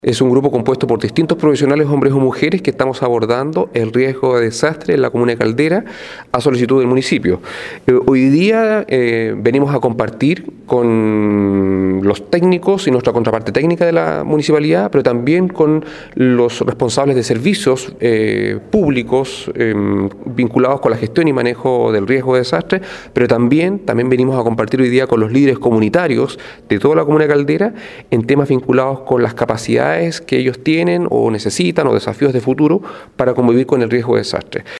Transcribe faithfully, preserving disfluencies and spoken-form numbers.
Es un grupo compuesto por distintos profesionales, hombres o mujeres, que estamos abordando el riesgo de desastre en la comuna de Caldera a solicitud del municipio. Eh, hoy día eh, venimos a compartir con los técnicos y nuestra contraparte técnica de la municipalidad, pero también con los responsables de servicios eh, públicos eh, vinculados con la gestión y manejo del riesgo de desastre, pero también, también venimos a compartir hoy día con los líderes comunitarios de toda la comuna de Caldera en temas vinculados con las capacidades que ellos tienen o necesitan o desafíos de futuro para convivir con el riesgo de desastre.